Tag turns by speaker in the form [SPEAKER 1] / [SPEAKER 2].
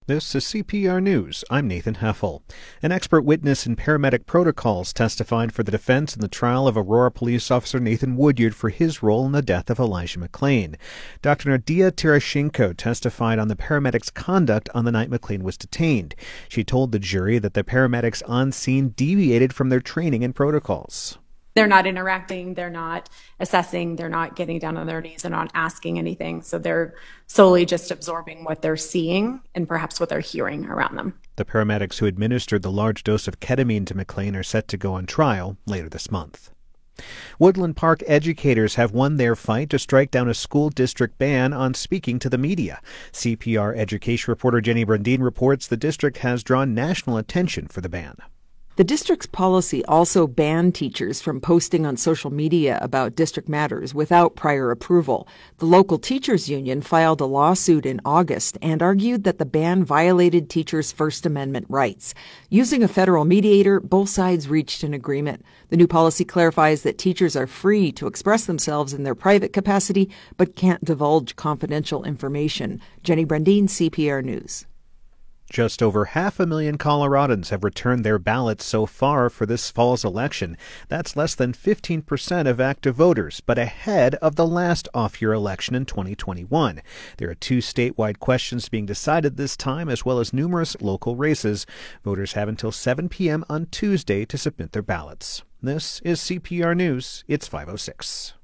[SPEAKER 1] This is CPR News. I'm Nathan Heffel. An expert witness in paramedic protocols testified for the defense in the trial of Aurora police officer Nathan Woodyard for his role in the death of Elijah McClain. Dr. Nadia Tereshchenko testified on the paramedics' conduct on the night McClain was detained. She told the jury that the paramedics on scene deviated from their training and protocols.
[SPEAKER 2] They're not interacting, they're not assessing, they're not getting down on their knees, they're not asking anything. So they're solely just absorbing what they're seeing and perhaps what they're hearing around them.
[SPEAKER 1] The paramedics who administered the large dose of ketamine to McClain are set to go on trial later this month. Woodland Park educators have won their fight to strike down a school district ban on speaking to the media. CPR education reporter Jenny Brandine reports the district has drawn national attention for the ban.
[SPEAKER 3] The district's policy also banned teachers from posting on social media about district matters without prior approval. The local teachers union filed a lawsuit in August and argued that the ban violated teachers' First Amendment rights. Using a federal mediator, both sides reached an agreement. The new policy clarifies that teachers are free to express themselves in their private capacity, but can't divulge confidential information. Jenny Brandine, CPR News.
[SPEAKER 1] Just over 500,000 Coloradans have returned their ballots so far for this fall's election. That's less than 15% of active voters, but ahead of the last off-year election in 2021. There are 2 statewide questions being decided this time, as well as numerous local races. Voters have until 7 p.m. on Tuesday to submit their ballots. This is CPR News. It's 5:06.